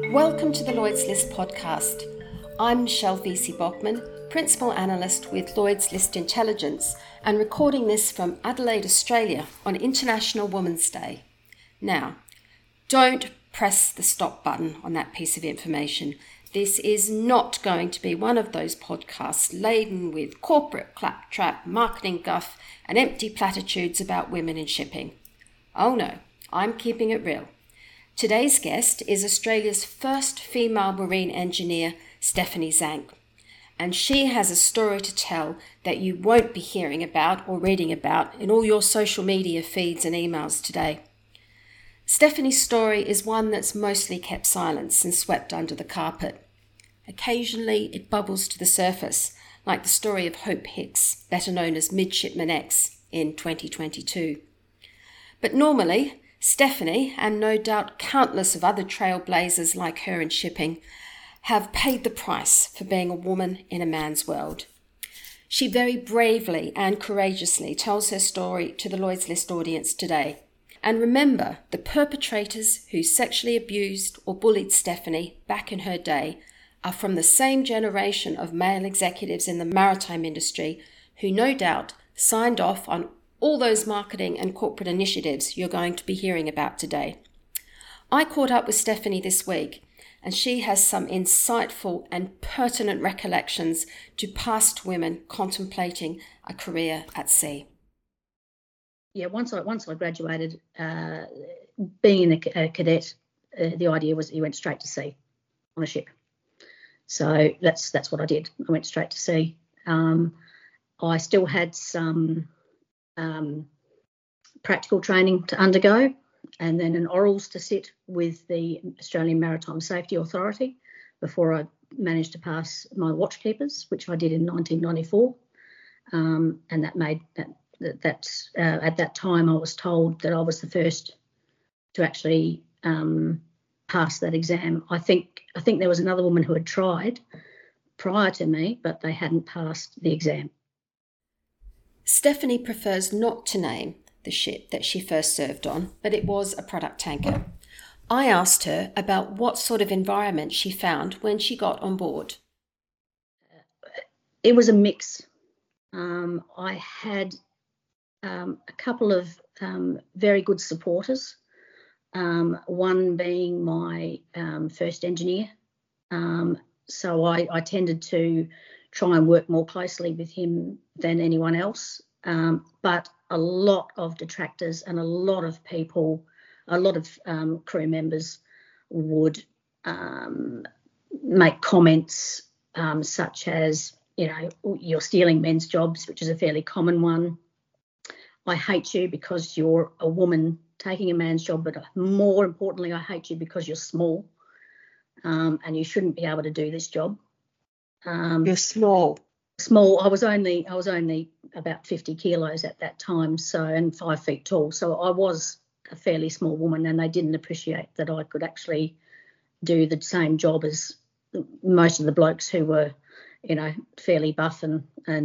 Welcome to the Lloyd's List podcast. I'm Michelle Vesey-Bockman, Principal Analyst with Lloyd's List Intelligence, and recording this from Adelaide, Australia on International Women's Day. Now, don't press the stop button on that piece of information. This is not going to be one of those podcasts laden with corporate claptrap, marketing guff, and empty platitudes about women in shipping. Oh no, I'm keeping it real. Today's guest is Australia's first female marine engineer, Stephanie Zank, and she has a story to tell that you won't be hearing about or reading about in all your social media feeds and emails today. Stephanie's story is one that's mostly kept silent and swept under the carpet. Occasionally it bubbles to the surface, like the story of Hope Hicks, better known as Midshipman X, in 2022. But normally, Stephanie, and no doubt countless of other trailblazers like her in shipping, have paid the price for being a woman in a man's world. She very bravely and courageously tells her story to the Lloyd's List audience today. And remember, the perpetrators who sexually abused or bullied Stephanie back in her day are from the same generation of male executives in the maritime industry who no doubt signed off on all those marketing and corporate initiatives you're going to be hearing about today. I caught up with Stephanie this week, and she has some insightful and pertinent recollections to past women contemplating a career at sea. Yeah, once I graduated, being a cadet, the idea was you went straight to sea on a ship. So that's what I did. I went straight to sea. I still had some practical training to undergo, and then an orals to sit with the Australian Maritime Safety Authority before I managed to pass my watchkeepers, which I did in 1994. And that made that at that time I was told that I was the first to actually pass that exam. I think there was another woman who had tried prior to me, but they hadn't passed the exam. Stephanie prefers not to name the ship that she first served on, but it was a product tanker. I asked her about what sort of environment she found when she got on board. It was a mix. I had a couple of very good supporters, one being my first engineer. So I tended to try and work more closely with him than anyone else. But a lot of detractors and a lot of people, a lot of crew members would make comments such as, you're stealing men's jobs, which is a fairly common one. I hate you because you're a woman taking a man's job, but more importantly, I hate you because you're small and you shouldn't be able to do this job. You're small. Small. I was only about 50 kilos at that time, and 5 feet tall. So I was a fairly small woman, and they didn't appreciate that I could actually do the same job as most of the blokes who were, fairly buff and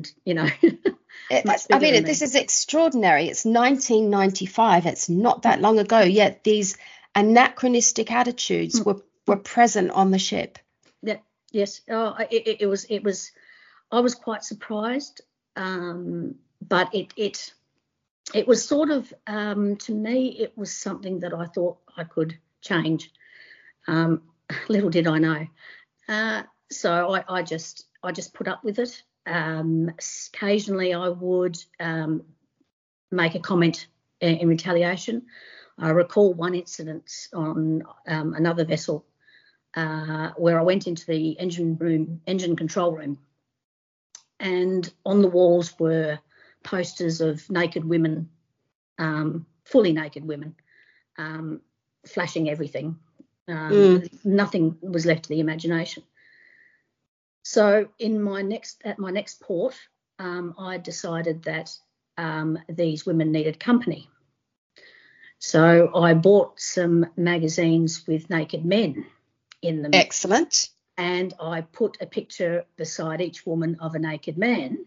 This is extraordinary. It's 1995. It's not that long ago, yet these anachronistic attitudes were present on the ship. Yeah. Yes. It was. I was quite surprised, but it was sort of, to me, it was something that I thought I could change. Little did I know. So I just put up with it. Occasionally I would make a comment in retaliation. I recall one incident on another vessel where I went into the engine control room, and on the walls were posters of naked women, fully naked women, flashing everything. Nothing was left to the imagination. So at my next port, I decided that these women needed company. So I bought some magazines with naked men in them. Excellent. And I put a picture beside each woman of a naked man,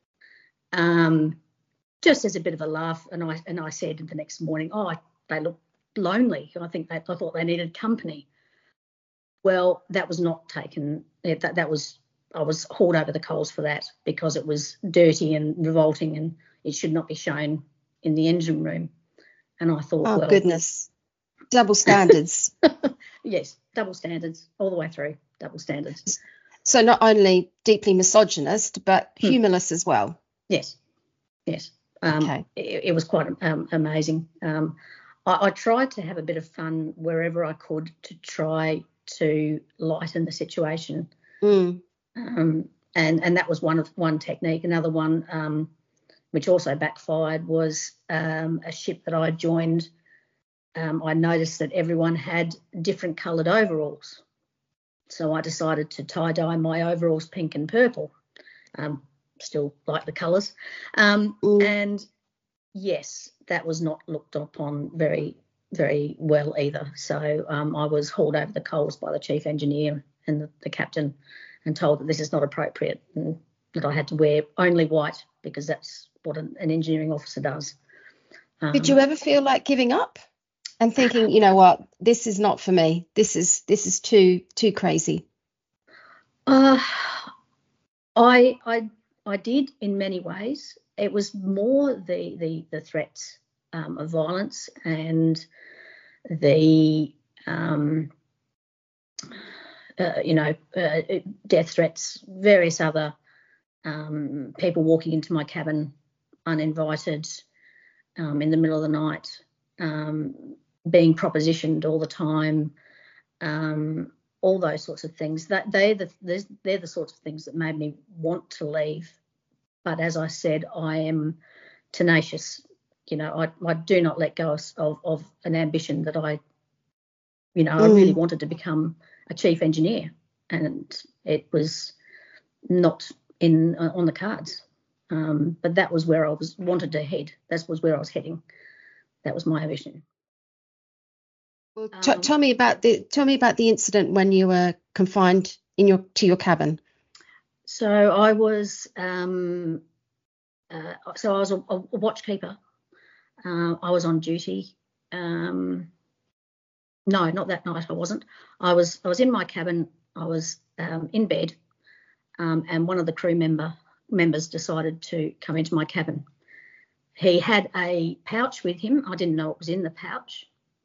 just as a bit of a laugh. And I said the next morning, they look lonely. I thought they needed company. Well, that was not taken. That was, I was hauled over the coals for that because it was dirty and revolting, and it should not be shown in the engine room. And I thought, Oh, well, goodness. Double standards. yes, double standards all the way through, double standards. So not only deeply misogynist, but humorless as well. Yes, yes. Okay. It was quite amazing. I tried to have a bit of fun wherever I could to try to lighten the situation. And that was one technique. Another one, which also backfired, was a ship that I joined. I noticed that everyone had different coloured overalls. So I decided to tie-dye my overalls pink and purple. Still like the colours. And yes, that was not looked upon very, very well either. So I was hauled over the coals by the chief engineer and the captain and told that this is not appropriate and that I had to wear only white because that's what an engineering officer does. Did you ever feel like giving up and thinking, you know what, this is not for me. This is too crazy? I did in many ways. It was more the threats of violence and the death threats, various other people walking into my cabin uninvited in the middle of the night, being propositioned all the time, all those sorts of things. That they're the sorts of things that made me want to leave. But as I said, I am tenacious. You know, I do not let go of an ambition that I really wanted to become a chief engineer, and it was not on the cards. But that was where I wanted to head. That was where I was heading. That was my ambition. Well, tell me about the incident when you were confined to your cabin. So I was I was a watchkeeper. I was on duty. No, not that night. I wasn't. I was in my cabin. I was in bed, and one of the crew members decided to come into my cabin. He had a pouch with him. I didn't know what was in the pouch.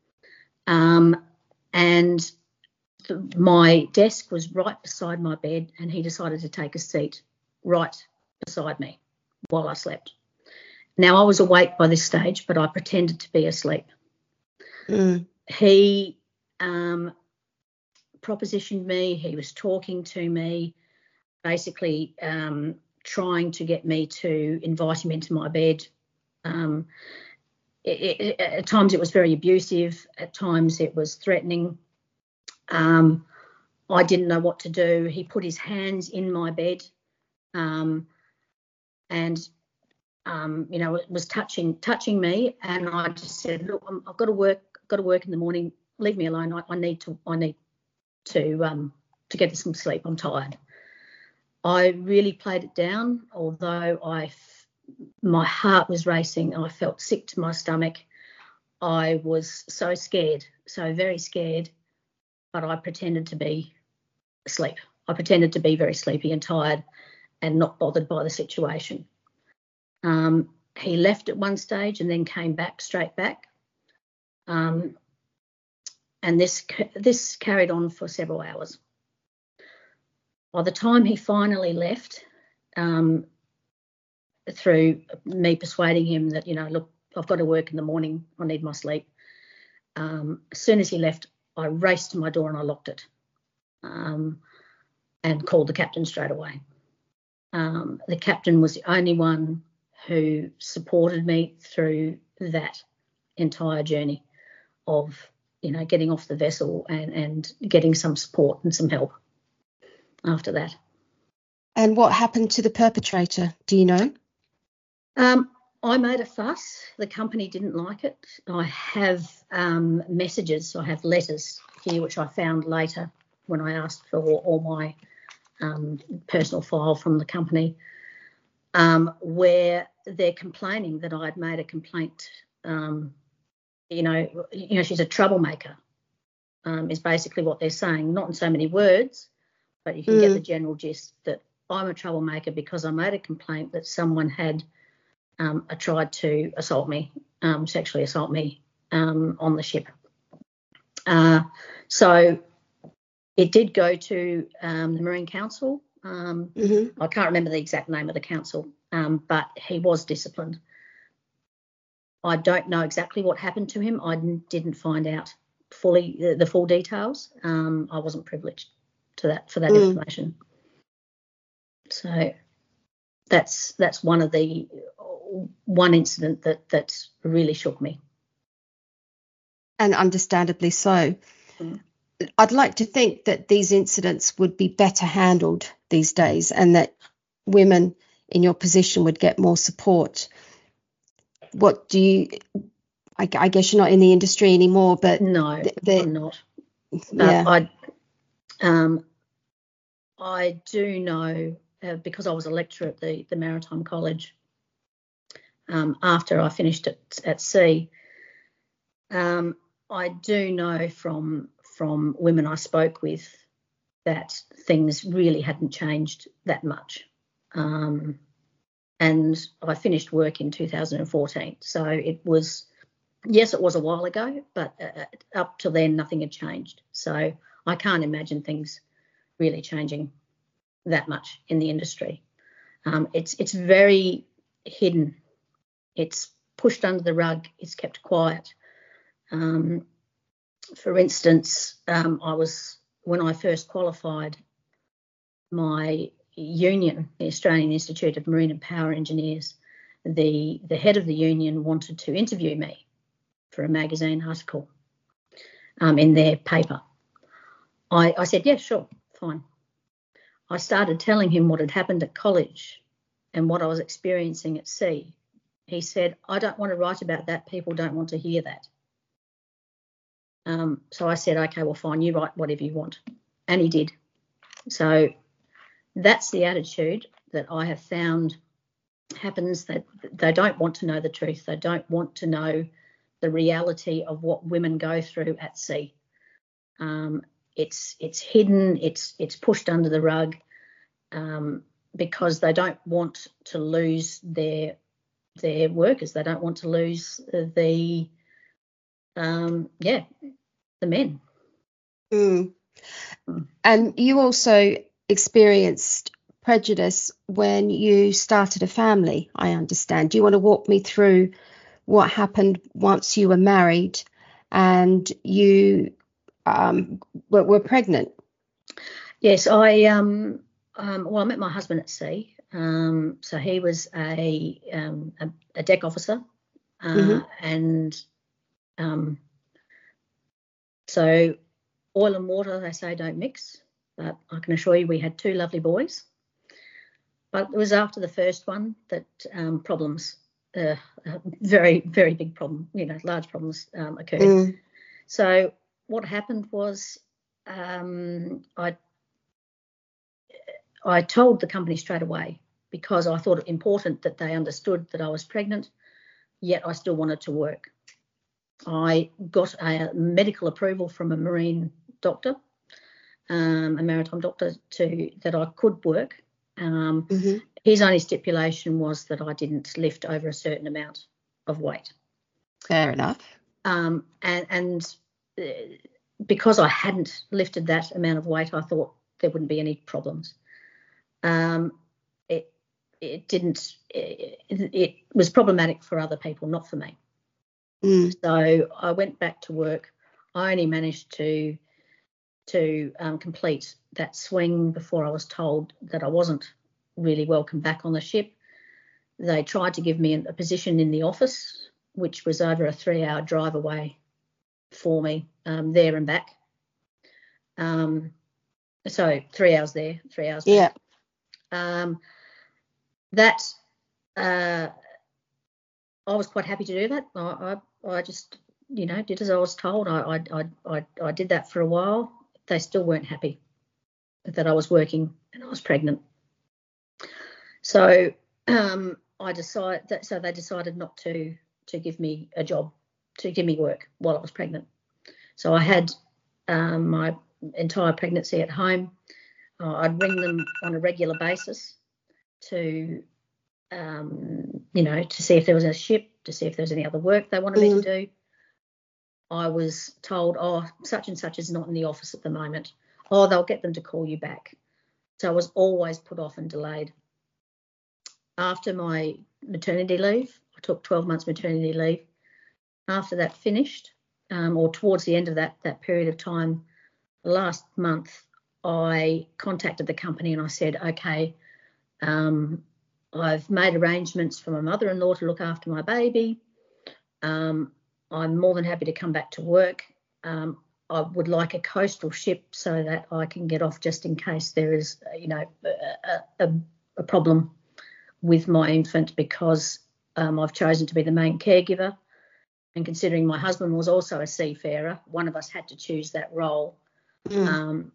And my desk was right beside my bed, and he decided to take a seat right beside me while I slept. Now, I was awake by this stage, but I pretended to be asleep. He propositioned me. He was talking to me, basically trying to get me to invite him into my bed. At times it was very abusive. At times it was threatening. I didn't know what to do. He put his hands in my bed, and it was touching me. And I just said, look, I've got to work in the morning. Leave me alone. I need to get some sleep. I'm tired. I really played it down, although my heart was racing. I felt sick to my stomach. I was so scared, so very scared, but I pretended to be asleep. I pretended to be very sleepy and tired and not bothered by the situation. He left at one stage and then came straight back. And this carried on for several hours. By the time he finally left, through me persuading him that, look, I've got to work in the morning, I need my sleep. As soon as he left, I raced to my door and I locked it, and called the captain straight away. The captain was the only one who supported me through that entire journey of, getting off the vessel and getting some support and some help after that. And what happened to the perpetrator? Do you know? I made a fuss. The company didn't like it. I have messages, I have letters here, which I found later when I asked for all my personal file from the company, where they're complaining that I'd made a complaint. She's a troublemaker. is basically what they're saying, not in so many words, but you can get the general gist that I'm a troublemaker because I made a complaint that someone had tried to assault me, sexually assault me on the ship. So it did go to the Marine Council. I can't remember the exact name of the council, but he was disciplined. I don't know exactly what happened to him. I didn't find out fully the full details. I wasn't privileged for that information. So that's one incident that really shook me. And understandably so. I'd like to think that these incidents would be better handled these days and that women in your position would get more support. What do you, I guess you're not in the industry anymore, but... No, I'm not. Yeah. I do know, because I was a lecturer at the Maritime College after I finished at sea, I do know from women I spoke with that things really hadn't changed that much. And I finished work in 2014. So it was a while ago, but up to then nothing had changed. So I can't imagine things really changing that much in the industry. It's very hidden. It's pushed under the rug. It's kept quiet. For instance, when I first qualified, my union, the Australian Institute of Marine and Power Engineers, the head of the union wanted to interview me for a magazine article in their paper. I said, yeah, sure, fine. I started telling him what had happened at college and what I was experiencing at sea. He said, I don't want to write about that. People don't want to hear that. So I said, okay, well, fine, you write whatever you want. And he did. So that's the attitude that I have found happens, that they don't want to know the truth. They don't want to know the reality of what women go through at sea. It's hidden, it's pushed under the rug because they don't want to lose their workers. They don't want to lose the men. And you also experienced prejudice when you started a family, I understand. Do you want to walk me through what happened once you were married and you were pregnant? Yes, I met my husband at sea. So he was a deck officer, and so oil and water, they say, don't mix. But I can assure you we had two lovely boys. But it was after the first one that problems, very, very big problem, large problems occurred. So what happened was I told the company straight away because I thought it important that they understood that I was pregnant, yet I still wanted to work. I got a medical approval from a marine doctor, a maritime doctor, that I could work. His only stipulation was that I didn't lift over a certain amount of weight. Fair enough. And because I hadn't lifted that amount of weight, I thought there wouldn't be any problems. It was problematic for other people, not for me. So I went back to work. I only managed to complete that swing before I was told that I wasn't really welcome back on the ship. They tried to give me a position in the office, which was over a 3-hour drive away for me, there and back. So 3 hours there, 3 hours back. I was quite happy to do that. I just, did as I was told. I did that for a while. They still weren't happy that I was working and I was pregnant. So they decided not to give me a job, to give me work while I was pregnant. So I had my entire pregnancy at home. I'd ring them on a regular basis to, to see if there was a ship, to see if there was any other work they wanted me to do. I was told, such and such is not in the office at the moment. They'll get them to call you back. So I was always put off and delayed. After my maternity leave, I took 12 months maternity leave. After that finished, or towards the end of that period of time, last month, I contacted the company and I said, okay, I've made arrangements for my mother-in-law to look after my baby. I'm more than happy to come back to work. I would like a coastal ship so that I can get off just in case there is, a problem with my infant, because I've chosen to be the main caregiver. And considering my husband was also a seafarer, one of us had to choose that role. So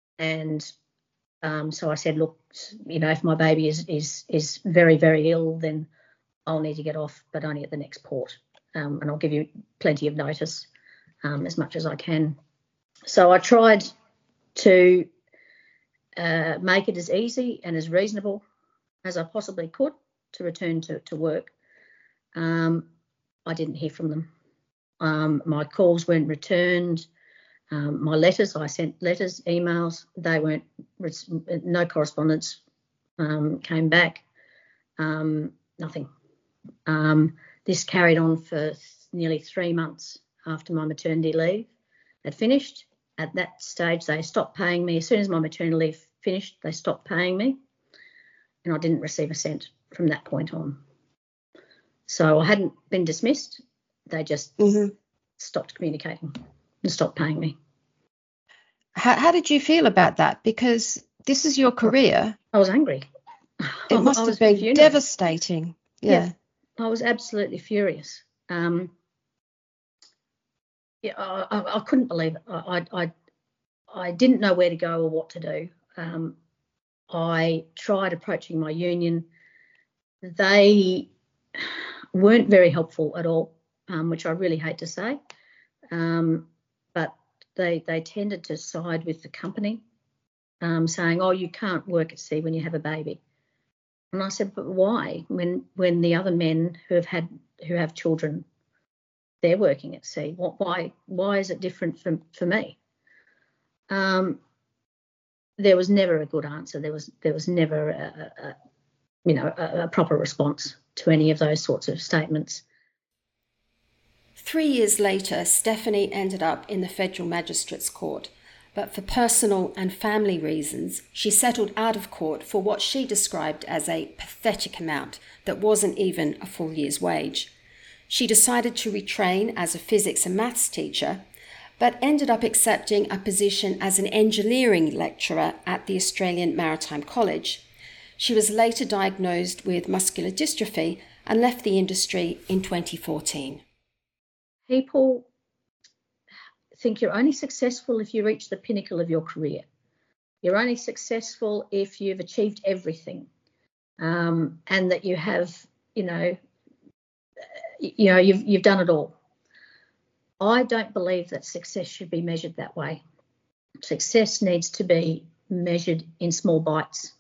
I said, look, if my baby is very, very ill, then I'll need to get off, but only at the next port. And I'll give you plenty of notice, as much as I can. So I tried to make it as easy and as reasonable as I possibly could to return to work. I didn't hear from them. My calls weren't returned. My letters, I sent letters, emails, they weren't, no correspondence came back, nothing. This carried on for nearly 3 months after my maternity leave had finished. At that stage, they stopped paying me. As soon as my maternity leave finished, they stopped paying me, and I didn't receive a cent from that point on. So I hadn't been dismissed. They just stopped communicating and stopped paying me. How did you feel about that? Because this is your career. I was angry. It must have been devastating. Yeah. I was absolutely furious. I couldn't believe it. I didn't know where to go or what to do. I tried approaching my union. They weren't very helpful at all, which I really hate to say. But they tended to side with the company, saying, you can't work at sea when you have a baby. And I said, but why? When the other men who have children, they're working at sea. Why is it different for me? There was never a good answer. There was never a proper response to any of those sorts of statements. 3 years later, Stephanie ended up in the Federal Magistrates Court, but for personal and family reasons, she settled out of court for what she described as a pathetic amount that wasn't even a full year's wage. She decided to retrain as a physics and maths teacher, but ended up accepting a position as an engineering lecturer at the Australian Maritime College. She was later diagnosed with muscular dystrophy and left the industry in 2014. People think you're only successful if you reach the pinnacle of your career. You're only successful if you've achieved everything, and that you have, you've done it all. I don't believe that success should be measured that way. Success needs to be measured in small bites.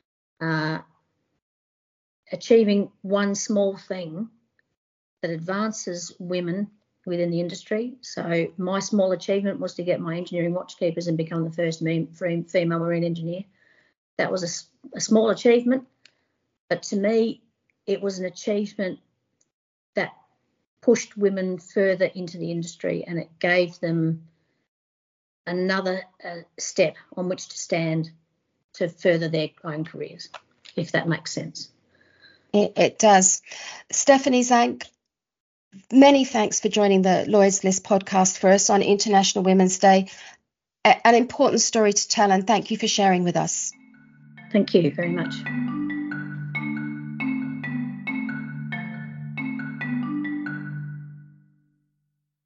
Achieving one small thing that advances women within the industry. So my small achievement was to get my engineering watchkeepers and become the first female marine engineer. That was a small achievement, but to me, it was an achievement that pushed women further into the industry, and it gave them another step on which to stand to further their own careers, if that makes sense. It does. Stephanie Zank, many thanks for joining the Lloyd's List podcast for us on International Women's Day. An important story to tell, and thank you for sharing with us. Thank you very much.